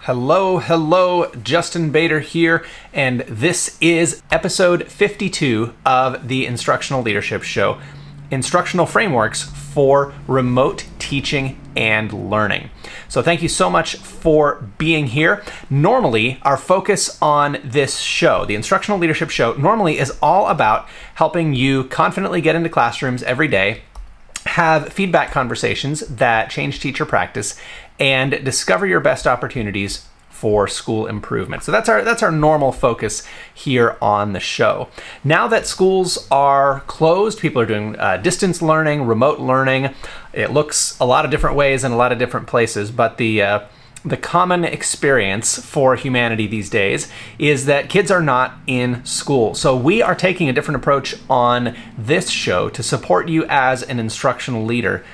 Hello, Justin Bader here, and this is episode 52 of the Instructional Leadership Show, Instructional Frameworks for Remote Teaching and Learning. So thank you so much for being here. Normally, our focus on this show, the Instructional Leadership Show, normally is all about helping you confidently get into classrooms every day, have feedback conversations that change teacher practice, and discover your best opportunities for school improvement. So that's our normal focus here on the show. Now that schools are closed, people are doing distance learning, remote learning. It looks a lot of different ways in a lot of different places, but the common experience for humanity these days is that kids are not in school. So we are taking a different approach on this show to support you as an instructional leader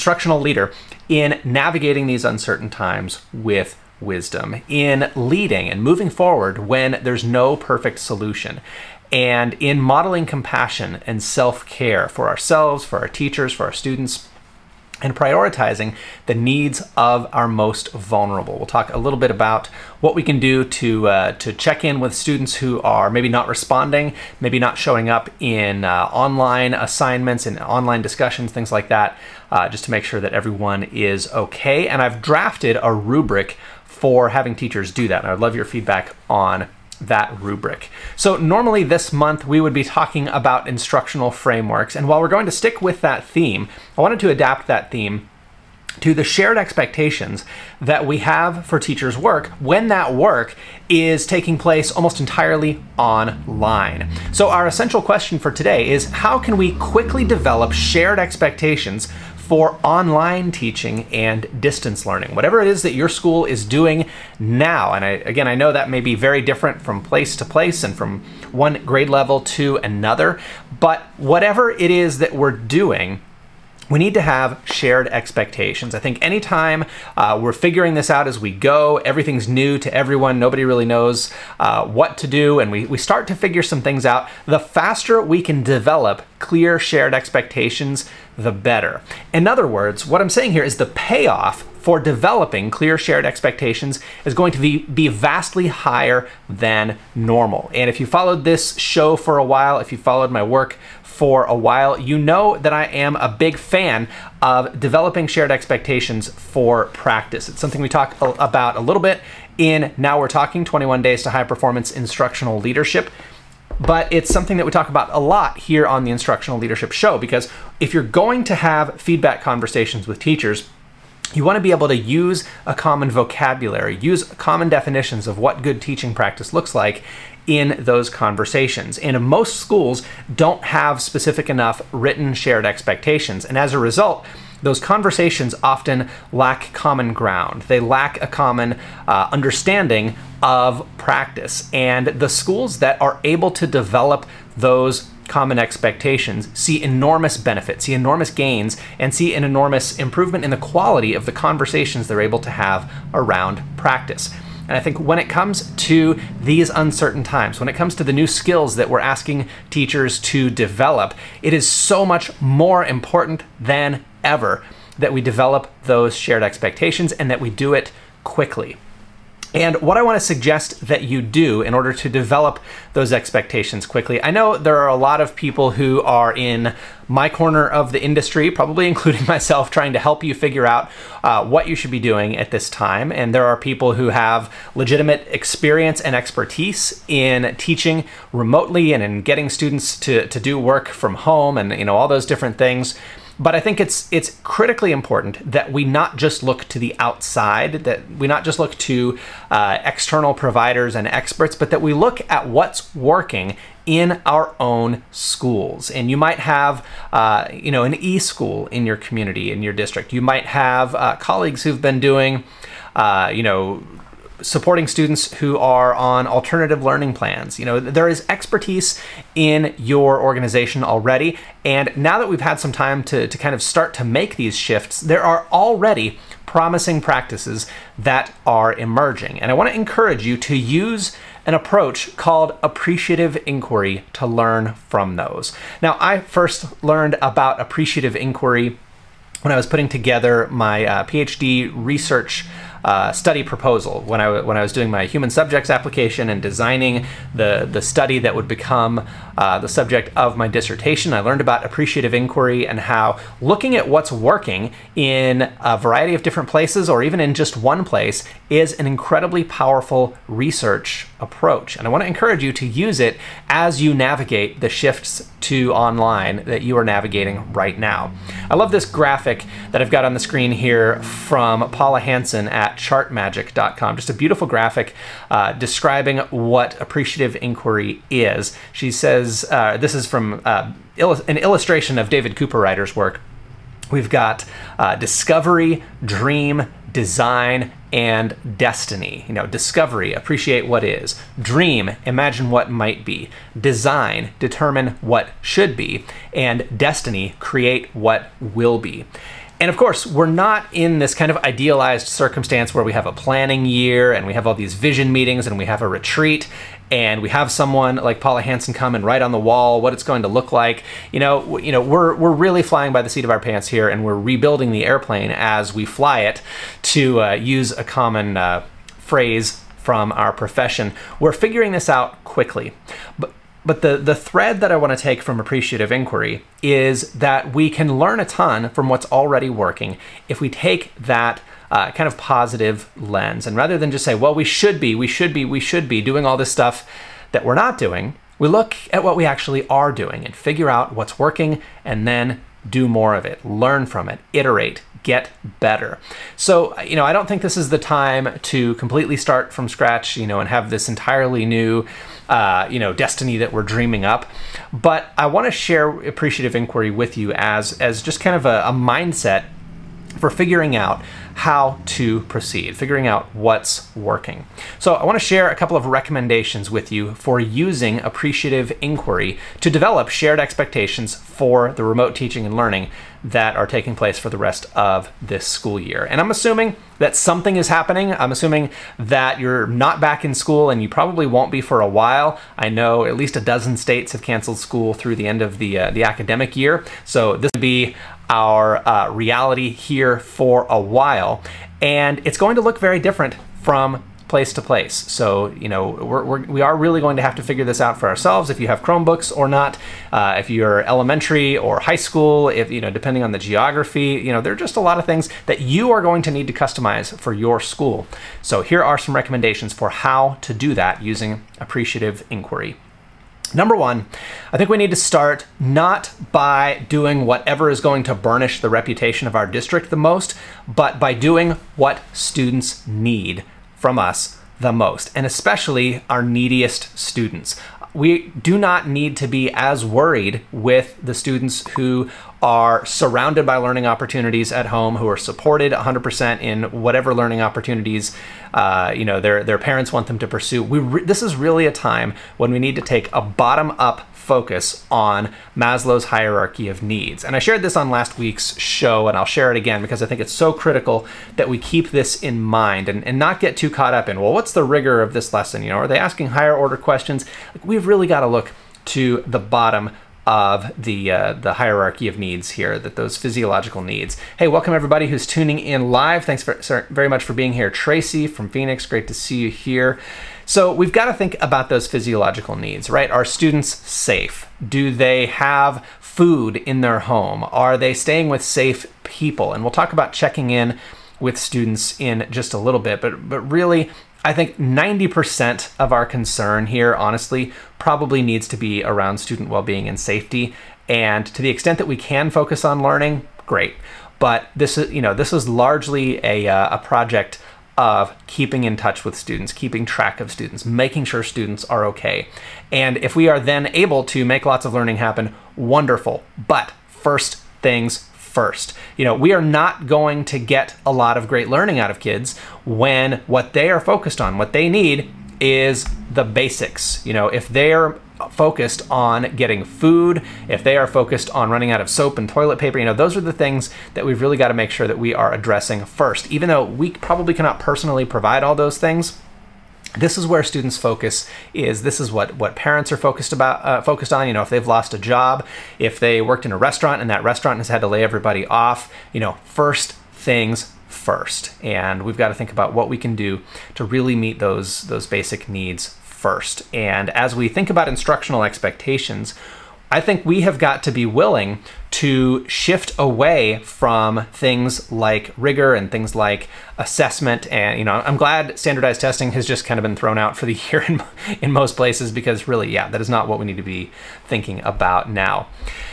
in navigating these uncertain times with wisdom, in leading and moving forward when there's no perfect solution, and in modeling compassion and self-care for ourselves, for our teachers, for our students, and prioritizing the needs of our most vulnerable. We'll talk a little bit about what we can do to check in with students who are maybe not responding, maybe not showing up in online assignments and online discussions, things like that, just to make sure that everyone is okay. And I've drafted a rubric for having teachers do that, and I'd love your feedback on that rubric. So normally this month we would be talking about instructional frameworks, and while we're going to stick with that theme, I wanted to adapt that theme to the shared expectations that we have for teachers' work when that work is taking place almost entirely online. So our essential question for today is, how can we quickly develop shared expectations for online teaching and distance learning, whatever it is that your school is doing now? And I know that may be very different from place to place and from one grade level to another, but whatever it is that we're doing, we need to have shared expectations. I think anytime we're figuring this out as we go, everything's new to everyone, nobody really knows what to do, and we start to figure some things out, the faster we can develop clear shared expectations, the better. In other words, what I'm saying here is the payoff for developing clear shared expectations is going to be vastly higher than normal. And if you followed this show for a while, if you followed my work for a while, you know that I am a big fan of developing shared expectations for practice. It's something we talk about a little bit in Now We're Talking, 21 Days to High Performance Instructional Leadership. But it's something that we talk about a lot here on the Instructional Leadership Show, because if you're going to have feedback conversations with teachers, you want to be able to use a common vocabulary, use common definitions of what good teaching practice looks like in those conversations. And most schools don't have specific enough written shared expectations. And as a result, those conversations often lack common ground. They lack a common understanding of practice. And the schools that are able to develop those common expectations see enormous benefits, see enormous gains, and see an enormous improvement in the quality of the conversations they're able to have around practice. And I think when it comes to these uncertain times, when it comes to the new skills that we're asking teachers to develop, it is so much more important than ever that we develop those shared expectations and that we do it quickly. And what I want to suggest that you do in order to develop those expectations quickly, I know there are a lot of people who are in my corner of the industry, probably including myself, trying to help you figure out what you should be doing at this time. And there are people who have legitimate experience and expertise in teaching remotely and in getting students to do work from home and all those different things. But I think it's critically important that we not just look to the outside, that we not just look to external providers and experts, but that we look at what's working in our own schools. And you might have, an e-school in your community, in your district. You might have colleagues who've been doing, supporting students who are on alternative learning plans. There is expertise in your organization already, and now that we've had some time to kind of start to make these shifts, there are already promising practices that are emerging. And I want to encourage you to use an approach called appreciative inquiry to learn from those. Now, I first learned about appreciative inquiry when I was putting together my PhD research study proposal when I was doing my human subjects application and designing the study that would become the subject of my dissertation. I learned about appreciative inquiry and how looking at what's working in a variety of different places, or even in just one place, is an incredibly powerful research approach. And I want to encourage you to use it as you navigate the shifts to online that you are navigating right now. I love this graphic that I've got on the screen here from Paula Hansen at chartmagic.com. Just a beautiful graphic describing what appreciative inquiry is. She says, this is from an illustration of David Cooperrider's work. We've got discovery, dream, design, and destiny. Discovery, appreciate what is. Dream, imagine what might be. Design, determine what should be. And destiny, create what will be. And of course, we're not in this kind of idealized circumstance where we have a planning year and we have all these vision meetings and we have a retreat and we have someone like Paula Hansen come and write on the wall what it's going to look like. We're really flying by the seat of our pants here, and we're rebuilding the airplane as we fly it, to use a common phrase from our profession. We're figuring this out quickly. But the thread that I want to take from appreciative inquiry is that we can learn a ton from what's already working if we take that kind of positive lens. And rather than just say, well, we should be doing all this stuff that we're not doing, we look at what we actually are doing and figure out what's working and then do more of it, learn from it, iterate, get better. So, I don't think this is the time to completely start from scratch, and have this entirely new destiny that we're dreaming up. But I want to share appreciative inquiry with you as just kind of a mindset for figuring out how to proceed, figuring out what's working. So I want to share a couple of recommendations with you for using appreciative inquiry to develop shared expectations for the remote teaching and learning that are taking place for the rest of this school year. And I'm assuming that something is happening. I'm assuming that you're not back in school, and you probably won't be for a while. I know at least a dozen states have canceled school through the end of the academic year. So this will be our reality here for a while, and it's going to look very different from place to place. So, we are really going to have to figure this out for ourselves, if you have Chromebooks or not, if you're elementary or high school, if, depending on the geography, there are just a lot of things that you are going to need to customize for your school. So here are some recommendations for how to do that using appreciative inquiry. Number one, I think we need to start not by doing whatever is going to burnish the reputation of our district the most, but by doing what students need from us the most, and especially our neediest students. We do not need to be as worried with the students who are surrounded by learning opportunities at home, who are supported 100% in whatever learning opportunities their parents want them to pursue. This is really a time when we need to take a bottom-up focus on Maslow's hierarchy of needs. And I shared this on last week's show, and I'll share it again because I think it's so critical that we keep this in mind and not get too caught up in, well, what's the rigor of this lesson? Are they asking higher order questions? We've really got to look to the bottom of the hierarchy of needs here, that those physiological needs. Hey, welcome everybody who's tuning in live. Thanks very much for being here. Tracy from Phoenix, great to see you here. So we've got to think about those physiological needs, right? Are students safe? Do they have food in their home? Are they staying with safe people? And we'll talk about checking in with students in just a little bit, but really, I think 90% of our concern here, honestly, probably needs to be around student well-being and safety. And to the extent that we can focus on learning, great. But this is largely a project of keeping in touch with students, keeping track of students, making sure students are okay. And if we are then able to make lots of learning happen, wonderful. But first things first. We are not going to get a lot of great learning out of kids when what they are focused on, what they need, is the basics. If they're focused on getting food, if they are focused on running out of soap and toilet paper, those are the things that we've really got to make sure that we are addressing first. Even though we probably cannot personally provide all those things, this is where students' focus is. This is what parents are focused on. If they've lost a job, if they worked in a restaurant and that restaurant has had to lay everybody off, first things first. And we've got to think about what we can do to really meet those basic needs first. And as we think about instructional expectations, I think we have got to be willing to shift away from things like rigor and things like assessment. And, I'm glad standardized testing has just kind of been thrown out for the year in most places, because really, that is not what we need to be thinking about now.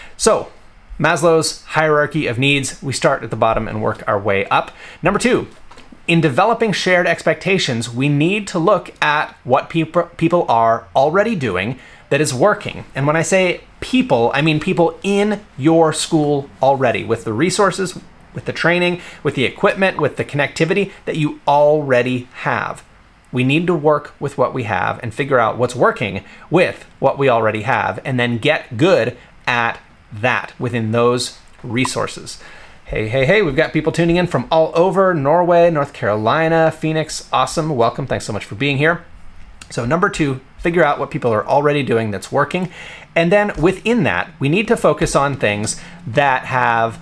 So Maslow's hierarchy of needs, we start at the bottom and work our way up. Number 2, in developing shared expectations, we need to look at what people are already doing that is working. And when I say people, I mean people in your school already, with the resources, with the training, with the equipment, with the connectivity that you already have. We need to work with what we have and figure out what's working with what we already have, and then get good at that within those resources. Hey, we've got people tuning in from all over: Norway, North Carolina, Phoenix. Awesome. Welcome. Thanks so much for being here. So number 2, figure out what people are already doing that's working. And then within that, we need to focus on things that have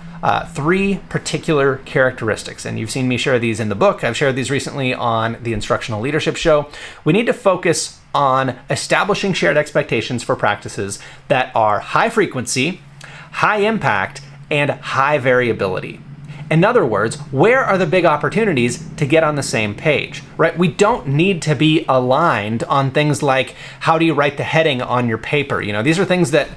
3 particular characteristics. And you've seen me share these in the book. I've shared these recently on the Instructional Leadership Show. We need to focus on establishing shared expectations for practices that are high frequency, high impact, and high variability. In other words, where are the big opportunities to get on the same page, right? We don't need to be aligned on things like, how do you write the heading on your paper? These are things that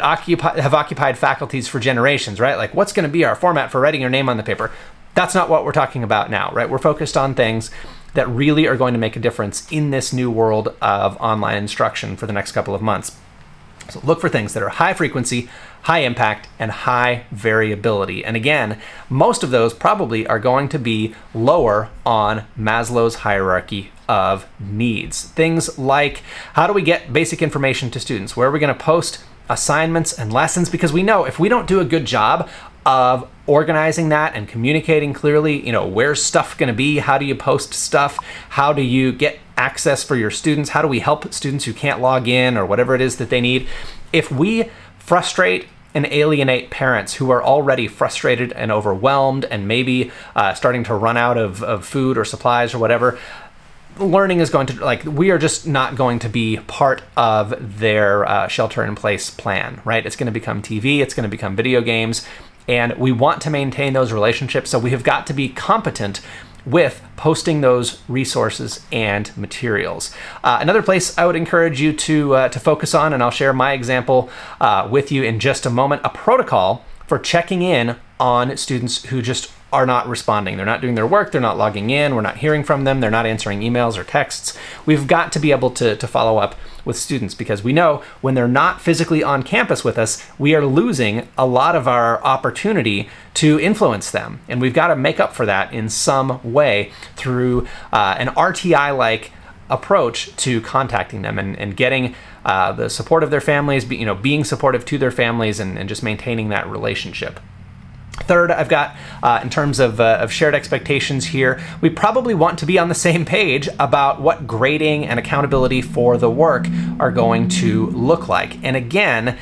have occupied faculties for generations, right? Like, what's going to be our format for writing your name on the paper? That's not what we're talking about now, right? We're focused on things that really are going to make a difference in this new world of online instruction for the next couple of months. So look for things that are high frequency, high impact, and high variability. And again, most of those probably are going to be lower on Maslow's hierarchy of needs. Things like, how do we get basic information to students? Where are we going to post assignments and lessons? Because we know if we don't do a good job of organizing that and communicating clearly, where's stuff going to be? How do you post stuff? How do you get access for your students? How do we help students who can't log in or whatever it is that they need? If we frustrate and alienate parents who are already frustrated and overwhelmed and maybe starting to run out of food or supplies or whatever, learning is going to, we are just not going to be part of their shelter-in-place plan, right? It's going to become TV, it's going to become video games, and we want to maintain those relationships, so we have got to be competent with posting those resources and materials. Another place I would encourage you to focus on, and I'll share my example with you in just a moment, a protocol for checking in on students who just are not responding. They're not doing their work, they're not logging in, we're not hearing from them, they're not answering emails or texts. We've got to be able to follow up with students, because we know when they're not physically on campus with us, we are losing a lot of our opportunity to influence them. And we've got to make up for that in some way through an RTI-like approach to contacting them and getting the support of their families, being supportive to their families, and just maintaining that relationship. Third, I've got, in terms of shared expectations here, we probably want to be on the same page about what grading and accountability for the work are going to look like. And again,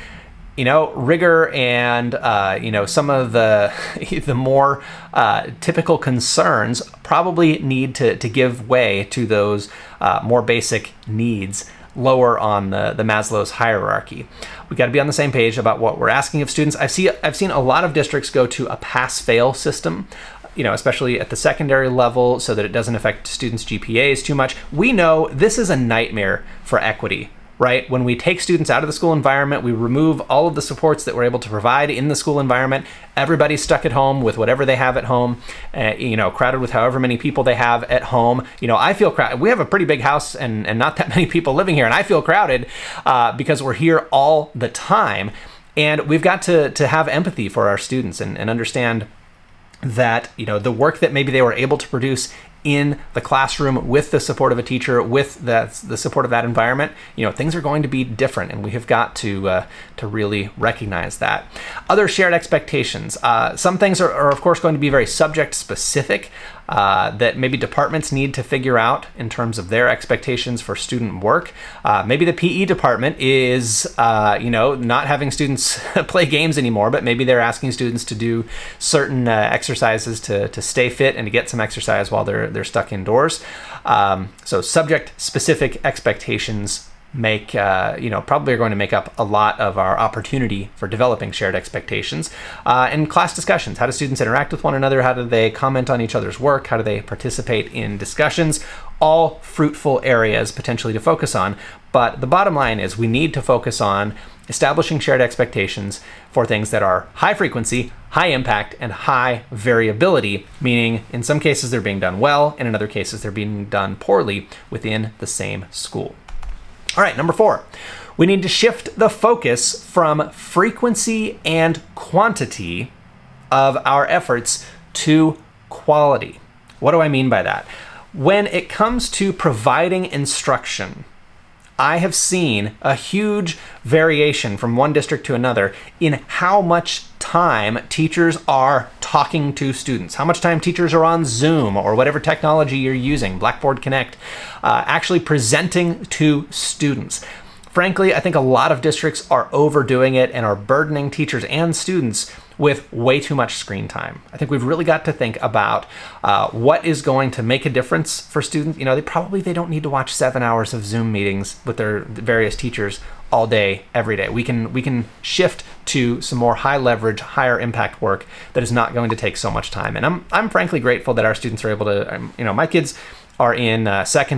rigor and, some of the more typical concerns probably need to give way to those more basic needs lower on the Maslow's hierarchy. We got to be on the same page about what we're asking of students. I've seen a lot of districts go to a pass-fail system, especially at the secondary level, so that it doesn't affect students' GPAs too much. We know this is a nightmare for equity, right? When we take students out of the school environment, we remove all of the supports that we're able to provide in the school environment. Everybody's stuck at home with whatever they have at home, crowded with however many people they have at home. I feel crowded. We have a pretty big house and not that many people living here, and I feel crowded because we're here all the time. And we've got to have empathy for our students and understand that, the work that maybe they were able to produce in the classroom with the support of a teacher, with the support of that environment, things are going to be different, and we have got to really recognize that. Other shared expectations. Some things are of course going to be very subject specific. that maybe departments need to figure out in terms of their expectations for student work. Maybe the PE department is, not having students play games anymore, but maybe they're asking students to do certain exercises to stay fit and to get some exercise while they're stuck indoors. So subject-specific expectations probably are going to make up a lot of our opportunity for developing shared expectations. And class discussions. How do students interact with one another? How do they comment on each other's work? How do they participate in discussions? All fruitful areas potentially to focus on. But the bottom line is we need to focus on establishing shared expectations for things that are high frequency, high impact, and high variability, meaning in some cases they're being done well, and in other cases they're being done poorly within the same school. All right, number 4, we need to shift the focus from frequency and quantity of our efforts to quality. What do I mean by that? When it comes to providing instruction, I have seen a huge variation from one district to another in how much time teachers are talking to students, how much time teachers are on Zoom or whatever technology you're using, Blackboard Connect, actually presenting to students. Frankly, I think a lot of districts are overdoing it and are burdening teachers and students with way too much screen time. I think we've really got to think about what is going to make a difference for students. They don't need to watch 7 hours of Zoom meetings with their various teachers all day, every day. We can shift to some more high leverage, higher impact work that is not going to take so much time. And I'm frankly grateful that our students are able to, my kids are in first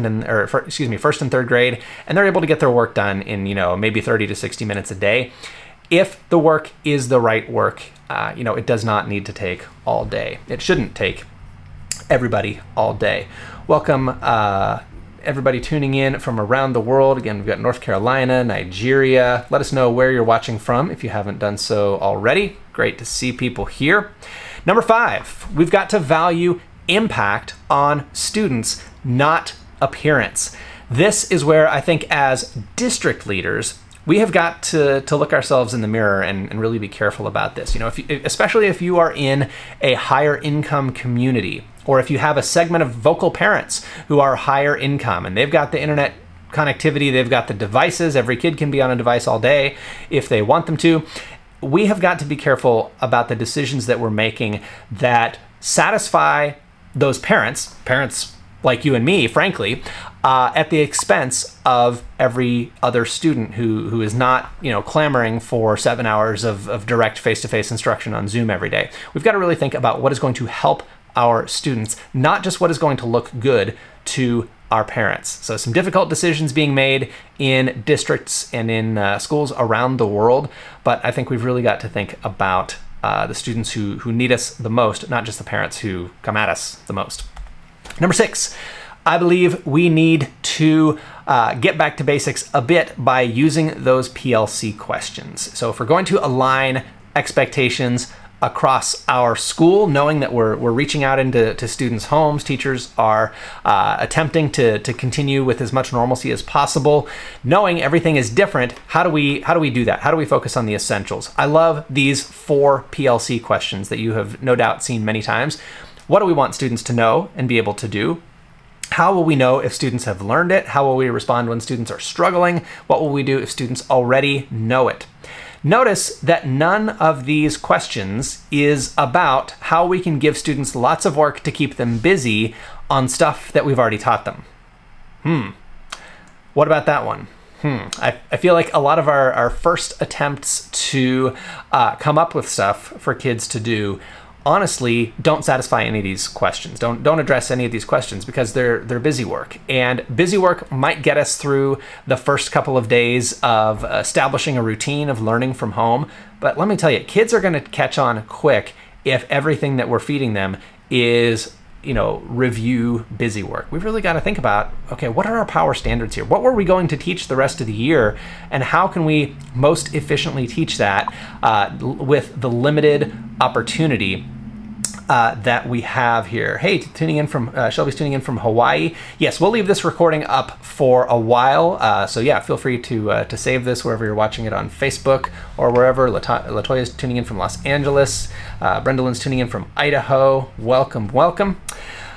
and third grade, and they're able to get their work done in, maybe 30 to 60 minutes a day. If the work is the right work, it does not need to take all day. It shouldn't take everybody all day. Welcome, everybody tuning in from around the world. Again, we've got North Carolina, Nigeria. Let us know where you're watching from if you haven't done so already. Great to see people here. Number 5, we've got to value impact on students, not appearance. This is where I think as district leaders, we have got to look ourselves in the mirror and really be careful about this. Especially if you are in a higher income community, or if you have a segment of vocal parents who are higher income and they've got the internet connectivity, they've got the devices, every kid can be on a device all day if they want them to. We have got to be careful about the decisions that we're making that satisfy those parents like you and me, frankly, at the expense of every other student who is not, clamoring for 7 hours of direct face-to-face instruction on Zoom every day. We've got to really think about what is going to help our students, not just what is going to look good to our parents. So some difficult decisions being made in districts and in schools around the world, but I think we've really got to think about the students who need us the most, not just the parents who come at us the most. Number 6, I believe we need to get back to basics a bit by using those PLC questions. So if we're going to align expectations across our school, knowing that we're reaching out into students' homes, teachers are attempting to continue with as much normalcy as possible, knowing everything is different, how do we do that? How do we focus on the essentials? I love these 4 PLC questions that you have no doubt seen many times. What do we want students to know and be able to do? How will we know if students have learned it? How will we respond when students are struggling? What will we do if students already know it? Notice that none of these questions is about how we can give students lots of work to keep them busy on stuff that we've already taught them. What about that one? I feel like a lot of our first attempts to come up with stuff for kids to do honestly don't satisfy any of these questions. Don't address any of these questions because they're busy work. And busy work might get us through the first couple of days of establishing a routine of learning from home. But let me tell you, kids are going to catch on quick if everything that we're feeding them is, review busy work. We've really got to think about, okay, what are our power standards here? What were we going to teach the rest of the year? And how can we most efficiently teach that with the limited opportunity that we have here. Hey, Shelby's tuning in from Hawaii. Yes, we'll leave this recording up for a while. So yeah, feel free to save this wherever you're watching it on Facebook or wherever. Latoya's tuning in from Los Angeles. Brenda Lynn's tuning in from Idaho. Welcome.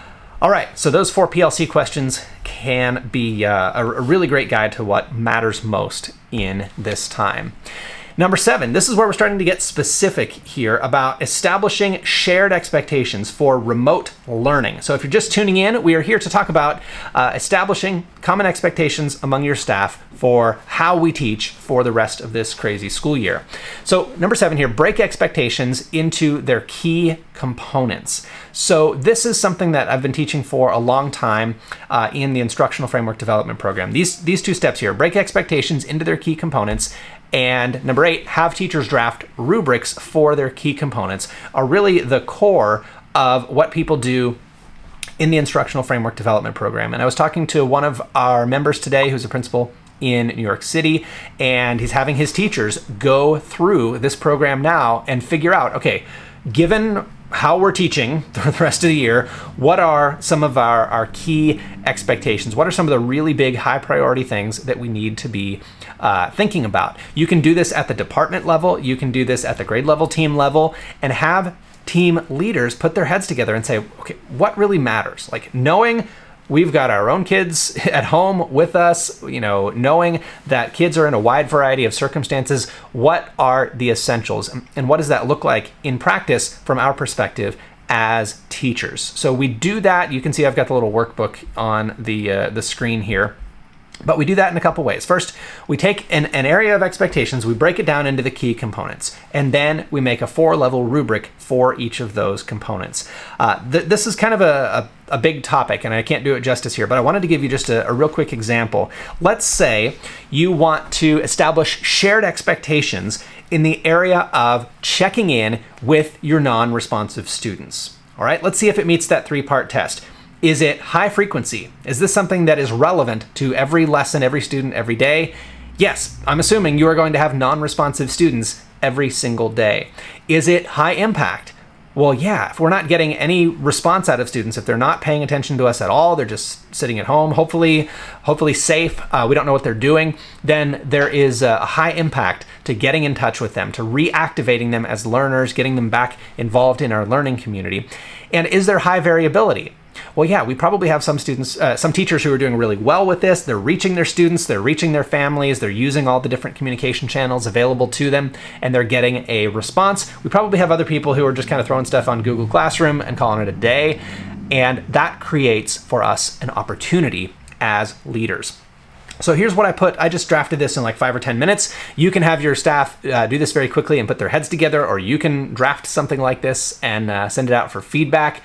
All right, so those 4 PLC questions can be a really great guide to what matters most in this time. Number 7, this is where we're starting to get specific here about establishing shared expectations for remote learning. So if you're just tuning in, we are here to talk about establishing common expectations among your staff for how we teach for the rest of this crazy school year. So number 7 here, break expectations into their key components. So this is something that I've been teaching for a long time in the Instructional Framework Development Program. These 2 steps here, break expectations into their key components, and number 8, have teachers draft rubrics for their key components, are really the core of what people do in the Instructional Framework Development Program. And I was talking to one of our members today who's a principal in New York City, and he's having his teachers go through this program now and figure out, okay, given how we're teaching for the rest of the year, what are some of our key expectations? What are some of the really big high priority things that we need to be thinking about? You can do this at the department level, you can do this at the grade level, team level, and have team leaders put their heads together and say, okay, what really matters? Like knowing we've got our own kids at home with us, knowing that kids are in a wide variety of circumstances, what are the essentials? And what does that look like in practice from our perspective as teachers? So we do that. You can see I've got the little workbook on the screen here. But we do that in a couple ways. First, we take an area of expectations, we break it down into the key components, and then we make a 4-level rubric for each of those components. This is kind of a big topic, and I can't do it justice here, but I wanted to give you just a real quick example. Let's say you want to establish shared expectations in the area of checking in with your non-responsive students. All right, let's see if it meets that 3-part test. Is it high frequency? Is this something that is relevant to every lesson, every student, every day? Yes, I'm assuming you are going to have non-responsive students every single day. Is it high impact? Well, yeah, if we're not getting any response out of students, if they're not paying attention to us at all, they're just sitting at home, hopefully safe, we don't know what they're doing, then there is a high impact to getting in touch with them, to reactivating them as learners, getting them back involved in our learning community. And is there high variability? Well, yeah, we probably have some students, some teachers who are doing really well with this. They're reaching their students, they're reaching their families, they're using all the different communication channels available to them, and they're getting a response. We probably have other people who are just kind of throwing stuff on Google Classroom and calling it a day, and that creates for us an opportunity as leaders. So here's what I put. I just drafted this in like 5 or 10 minutes. You can have your staff do this very quickly and put their heads together, or you can draft something like this and send it out for feedback.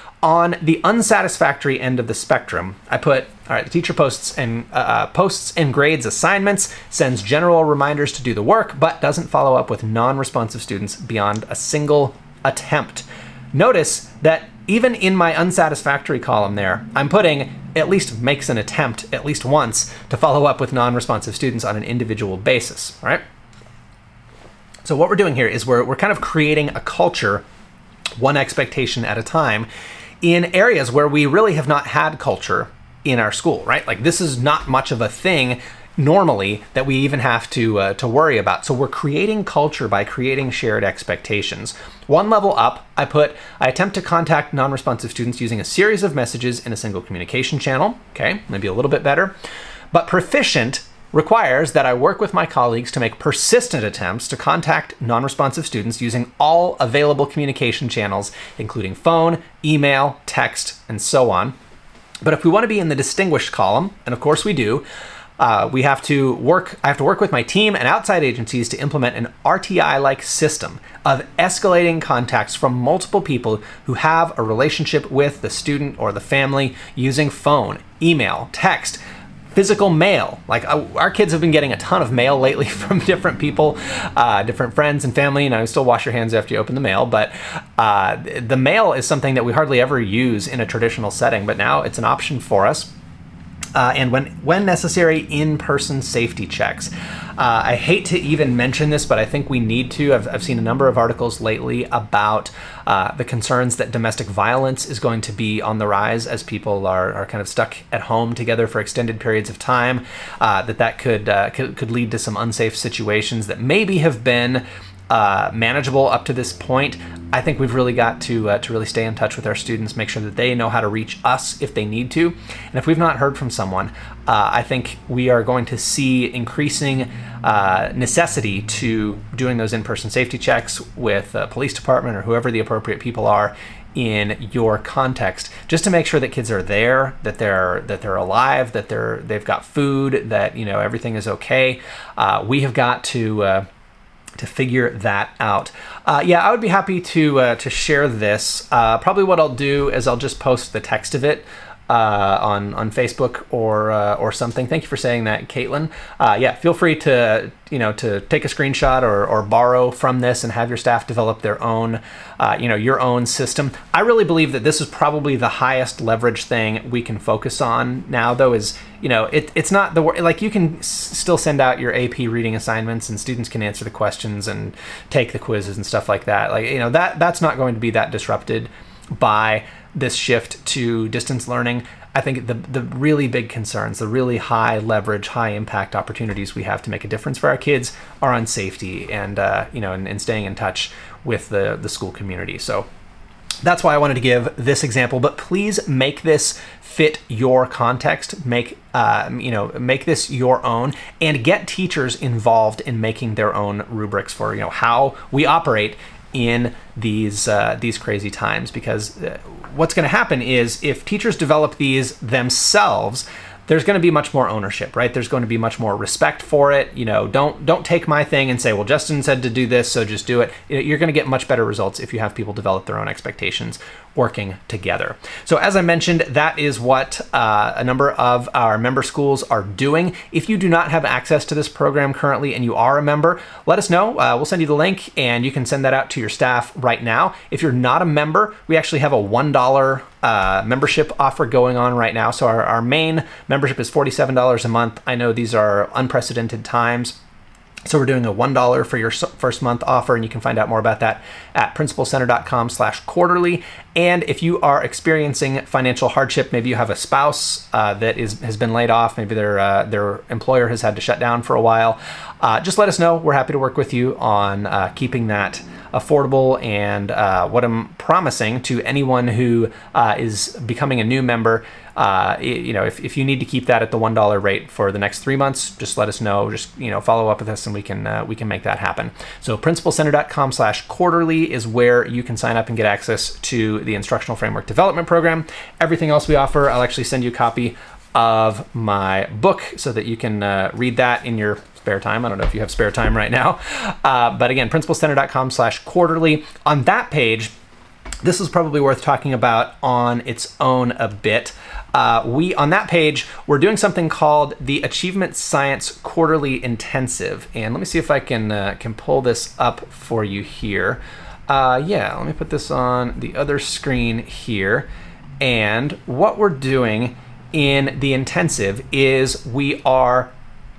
On the unsatisfactory end of the spectrum, I put, all right, the teacher posts and grades assignments, sends general reminders to do the work, but doesn't follow up with non-responsive students beyond a single attempt. Notice that even in my unsatisfactory column there, I'm putting at least makes an attempt at least once to follow up with non-responsive students on an individual basis, all right? So what we're doing here is we're kind of creating a culture, one expectation at a time, in areas where we really have not had culture in our school, right? Like this is not much of a thing normally that we even have to worry about. So we're creating culture by creating shared expectations. 1 level up, I attempt to contact non-responsive students using a series of messages in a single communication channel. Okay, maybe a little bit better. But proficient requires that I work with my colleagues to make persistent attempts to contact non-responsive students using all available communication channels, including phone, email, text, and so on. But if we want to be in the distinguished column, and of course we do, I have to work with my team and outside agencies to implement an RTI-like system of escalating contacts from multiple people who have a relationship with the student or the family using phone, email, text, physical mail. Like our kids have been getting a ton of mail lately from different people, different friends and family. And I still wash your hands after you open the mail, but the mail is something that we hardly ever use in a traditional setting, but now it's an option for us. And when necessary, in-person safety checks. I hate to even mention this, but I think we need to. I've seen a number of articles lately about the concerns that domestic violence is going to be on the rise as people are kind of stuck at home together for extended periods of time, that could lead to some unsafe situations that maybe have been manageable up to this point. I think we've really got to really stay in touch with our students, make sure that they know how to reach us if they need to. And if we've not heard from someone, I think we are going to see increasing necessity to doing those in-person safety checks with the police department or whoever the appropriate people are in your context, just to make sure that kids are there, that they're alive, that they've got food, that everything is okay. We have got to figure that out. I would be happy to share this. Probably what I'll do is I'll just post the text of it on Facebook or something. Thank you for saying that, Caitlin. Feel free to take a screenshot or borrow from this and have your staff develop their own your own system. I really believe that this is probably the highest leverage thing we can focus on now, though, is it's not like you can still send out your AP reading assignments and students can answer the questions and take the quizzes and stuff like that. That's not going to be that disrupted by this shift to distance learning. I think the really big concerns, the really high leverage, high impact opportunities we have to make a difference for our kids are on safety and and staying in touch with the school community. So that's why I wanted to give this example, but please make this fit your context, make this your own, and get teachers involved in making their own rubrics for how we operate in these crazy times. Because what's going to happen is if teachers develop these themselves, there's going to be much more ownership, right? There's going to be much more respect for it. Don't take my thing and say, well, Justin said to do this, so just do it. You're going to get much better results if you have people develop their own expectations working together. So as I mentioned, that is what a number of our member schools are doing. If you do not have access to this program currently and you are a member, let us know. We'll send you the link and you can send that out to your staff right now. If you're not a member, we actually have a $1 membership offer going on right now. So our main membership is $47 a month. I know these are unprecedented times, so we're doing a $1 for your first month offer, and you can find out more about that at principalcenter.com/quarterly. And if you are experiencing financial hardship, maybe you have a spouse that has been laid off, maybe their employer has had to shut down for a while, just let us know. We're happy to work with you on keeping that affordable. And what I'm promising to anyone who is becoming a new member, if you need to keep that at the $1 rate for the next 3 months, just let us know. Just follow up with us, and we can make that happen. So principalcenter.com/quarterly is where you can sign up and get access to the Instructional Framework Development Program. Everything else we offer, I'll actually send you a copy of my book so that you can read that in your spare time. I don't know if you have spare time right now, but again, principalcenter.com/quarterly. On that page, this is probably worth talking about on its own a bit. On that page, we're doing something called the Achievement Science Quarterly Intensive. And let me see if I can pull this up for you here. Let me put this on the other screen here. And what we're doing in the intensive is we are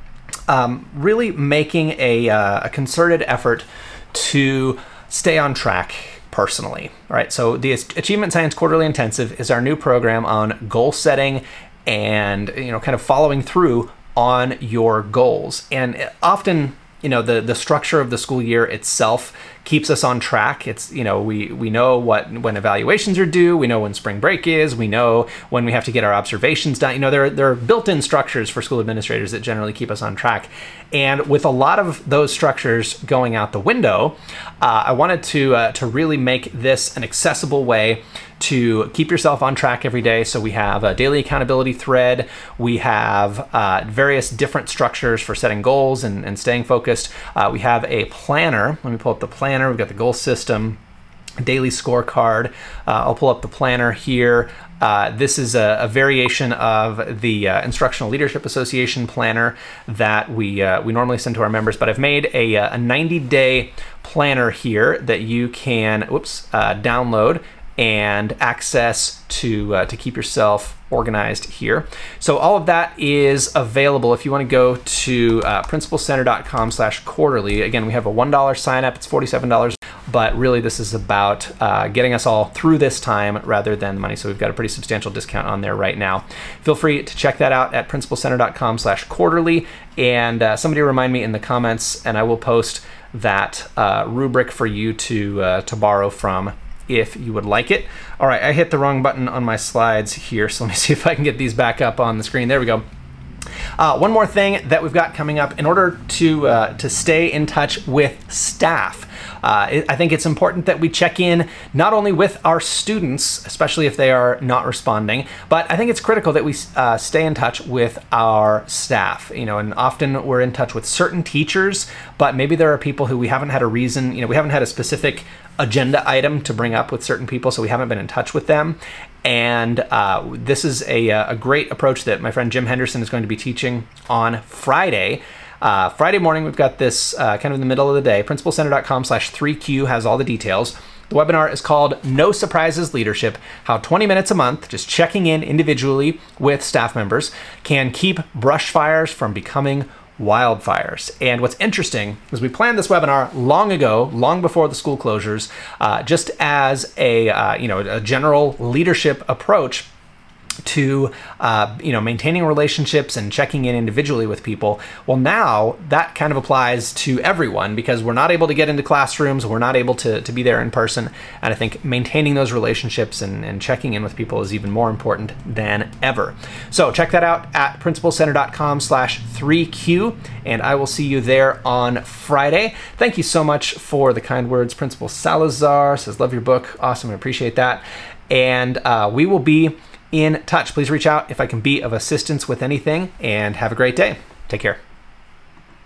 really making a concerted effort to stay on track personally. All right, so the Achievement Science Quarterly Intensive is our new program on goal setting and kind of following through on your goals. And often, the structure of the school year itself keeps us on track. It's we know when evaluations are due, we know when spring break is, we know when we have to get our observations done. There are built-in structures for school administrators that generally keep us on track. And with a lot of those structures going out the window, I wanted to really make this an accessible way to keep yourself on track every day. So we have a daily accountability thread. We have various different structures for setting goals and staying focused. We have a planner. Let me pull up the planner. We've got the goal system, daily scorecard. I'll pull up the planner here. This is a variation of the Instructional Leadership Association planner that we normally send to our members, but I've made a 90-day planner here that you can download and access to keep yourself organized here. So all of that is available if you want to go to principalcenter.com/quarterly. Again, we have a $1 sign up. It's $47, but really this is about getting us all through this time rather than money. So we've got a pretty substantial discount on there right now. Feel free to check that out at principalcenter.com/quarterly. And somebody remind me in the comments, and I will post that rubric for you to borrow from if you would like it. All right, I hit the wrong button on my slides here, so let me see if I can get these back up on the screen. There we go. One more thing that we've got coming up, in order to stay in touch with staff, I think it's important that we check in not only with our students, especially if they are not responding, but I think it's critical that we stay in touch with our staff. And often we're in touch with certain teachers, but maybe there are people who we haven't had a reason, we haven't had a specific agenda item to bring up with certain people, so we haven't been in touch with them. And this is a great approach that my friend Jim Henderson is going to be teaching on Friday. Friday morning, we've got this kind of in the middle of the day. principalcenter.com/3Q has all the details. The webinar is called No Surprises Leadership, how 20 minutes a month, just checking in individually with staff members, can keep brush fires from becoming wildfires. And what's interesting is we planned this webinar long ago, long before the school closures, just as a general leadership approach to maintaining relationships and checking in individually with people. Well, now that kind of applies to everyone, because we're not able to get into classrooms, we're not able to be there in person, and I think maintaining those relationships and checking in with people is even more important than ever. So check that out at principalcenter.com/3Q, and I will see you there on Friday. Thank you so much for the kind words. Principal Salazar says, love your book. Awesome, I appreciate that. And we will be in touch. Please reach out if I can be of assistance with anything, and have a great day. Take care.